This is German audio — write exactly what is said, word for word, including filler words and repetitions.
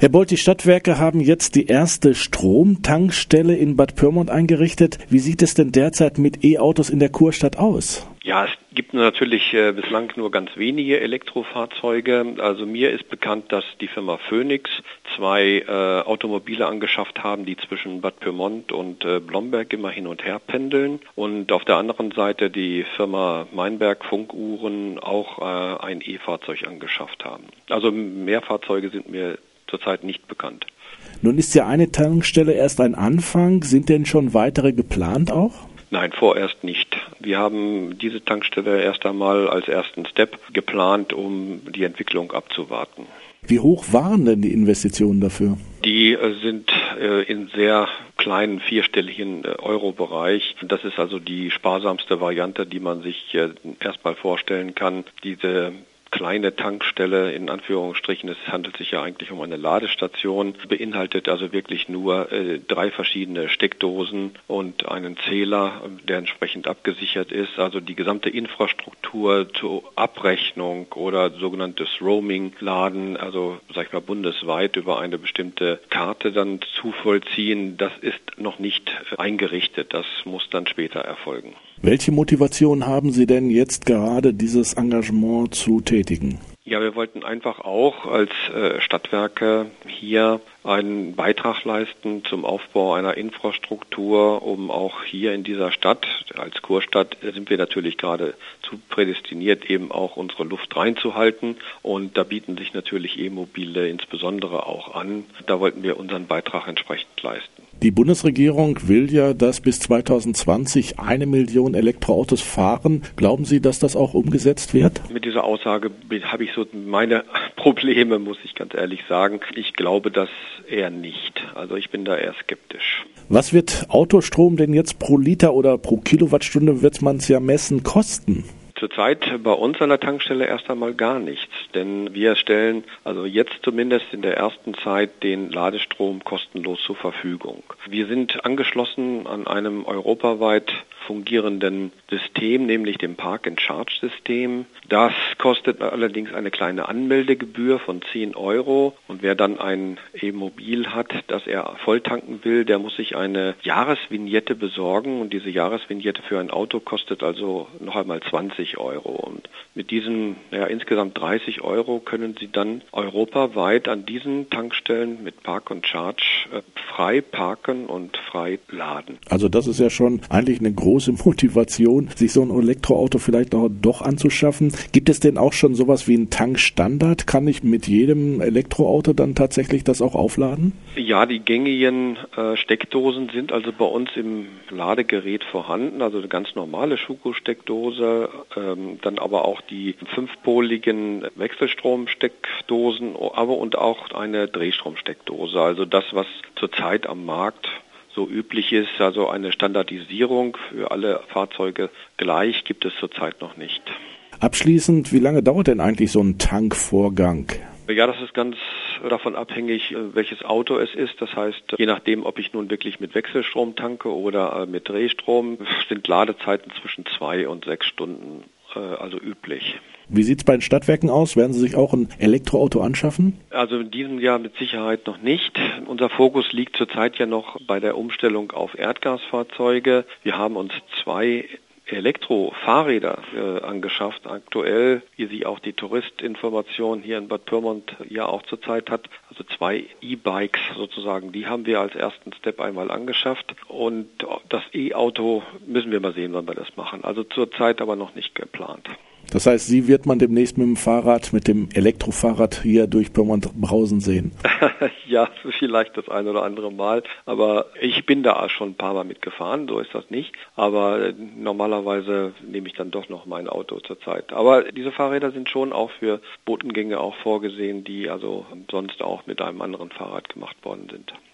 Herr Bolt, die Stadtwerke haben jetzt die erste Stromtankstelle in Bad Pyrmont eingerichtet. Wie sieht es denn derzeit mit E-Autos in der Kurstadt aus? Ja, es gibt natürlich äh, bislang nur ganz wenige Elektrofahrzeuge. Also mir ist bekannt, dass die Firma Phoenix zwei äh, Automobile angeschafft haben, die zwischen Bad Pyrmont und äh, Blomberg immer hin und her pendeln. Und auf der anderen Seite die Firma Meinberg Funkuhren auch äh, ein E-Fahrzeug angeschafft haben. Also mehr Fahrzeuge sind mir zurzeit nicht bekannt. Nun ist ja eine Tankstelle erst ein Anfang. Sind denn schon weitere geplant auch? Nein, vorerst nicht. Wir haben diese Tankstelle erst einmal als ersten Step geplant, um die Entwicklung abzuwarten. Wie hoch waren denn die Investitionen dafür? Die äh, sind äh, in sehr kleinen vierstelligen äh, Euro-Bereich. Das ist also die sparsamste Variante, die man sich äh, erstmal vorstellen kann. Diese kleine Tankstelle, in Anführungsstrichen, es handelt sich ja eigentlich um eine Ladestation, beinhaltet also wirklich nur äh, drei verschiedene Steckdosen und einen Zähler, der entsprechend abgesichert ist. Also die gesamte Infrastruktur zur Abrechnung oder sogenanntes Roaming-Laden, also sag ich mal bundesweit über eine bestimmte Karte dann zu vollziehen, das ist noch nicht eingerichtet. Das muss dann später erfolgen. Welche Motivation haben Sie denn jetzt gerade, dieses Engagement zu tätigen? Ja, wir wollten einfach auch als äh, Stadtwerke hier einen Beitrag leisten zum Aufbau einer Infrastruktur, um auch hier in dieser Stadt, als Kurstadt, sind wir natürlich gerade zu prädestiniert, eben auch unsere Luft reinzuhalten. Und da bieten sich natürlich E-Mobile insbesondere auch an. Da wollten wir unseren Beitrag entsprechend leisten. Die Bundesregierung will ja, dass bis zweitausendzwanzig eine Million Elektroautos fahren. Glauben Sie, dass das auch umgesetzt wird? Mit dieser Aussage habe ich so meine Probleme, muss ich ganz ehrlich sagen. Ich glaube das eher nicht. Also ich bin da eher skeptisch. Was wird Autostrom denn jetzt pro Liter oder pro Kilowattstunde, wird man es ja messen, kosten? Zurzeit bei uns an der Tankstelle erst einmal gar nichts, denn wir stellen also jetzt zumindest in der ersten Zeit den Ladestrom kostenlos zur Verfügung. Wir sind angeschlossen an einem europaweit fungierenden System, nämlich dem Park-and-Charge-System. Das kostet allerdings eine kleine Anmeldegebühr von zehn Euro und wer dann ein E-Mobil hat, das er volltanken will, der muss sich eine Jahresvignette besorgen und diese Jahresvignette für ein Auto kostet also noch einmal zwanzig Euro. Und mit diesen ja, insgesamt dreißig Euro können Sie dann europaweit an diesen Tankstellen mit Park und Charge äh, frei parken und frei laden. Also das ist ja schon eigentlich eine große Motivation, sich so ein Elektroauto vielleicht auch doch anzuschaffen. Gibt es denn auch schon sowas wie einen Tankstandard? Kann ich mit jedem Elektroauto dann tatsächlich das auch aufladen? Ja, die gängigen äh, Steckdosen sind also bei uns im Ladegerät vorhanden, also eine ganz normale Schuko-Steckdose, ähm, dann aber auch die fünfpoligen Wechselstromsteckdosen, aber und auch eine Drehstromsteckdose. Also das, was zurzeit am Markt so üblich ist, also eine Standardisierung für alle Fahrzeuge gleich, gibt es zurzeit noch nicht. Abschließend, wie lange dauert denn eigentlich so ein Tankvorgang? Ja, das ist ganz davon abhängig, welches Auto es ist. Das heißt, je nachdem, ob ich nun wirklich mit Wechselstrom tanke oder mit Drehstrom, sind Ladezeiten zwischen zwei und sechs Stunden also üblich. Wie sieht es bei den Stadtwerken aus? Werden Sie sich auch ein Elektroauto anschaffen? Also in diesem Jahr mit Sicherheit noch nicht. Unser Fokus liegt zurzeit ja noch bei der Umstellung auf Erdgasfahrzeuge. Wir haben uns zwei Elektrofahrräder äh, angeschafft, aktuell, wie sie auch die Touristinformation hier in Bad Pyrmont ja auch zurzeit hat. Also zwei E-Bikes sozusagen, die haben wir als ersten Step einmal angeschafft. Und das E-Auto müssen wir mal sehen, wann wir das machen. Also zurzeit aber noch nicht geplant. Das heißt, Sie wird man demnächst mit dem Fahrrad, mit dem Elektrofahrrad hier durch Pyrmont brausen sehen? Ja, vielleicht das ein oder andere Mal. Aber ich bin da schon ein paar Mal mitgefahren, so ist das nicht. Aber normalerweise nehme ich dann doch noch mein Auto zurzeit. Aber diese Fahrräder sind schon auch für Botengänge auch vorgesehen, die also sonst auch mit einem anderen Fahrrad gemacht worden sind.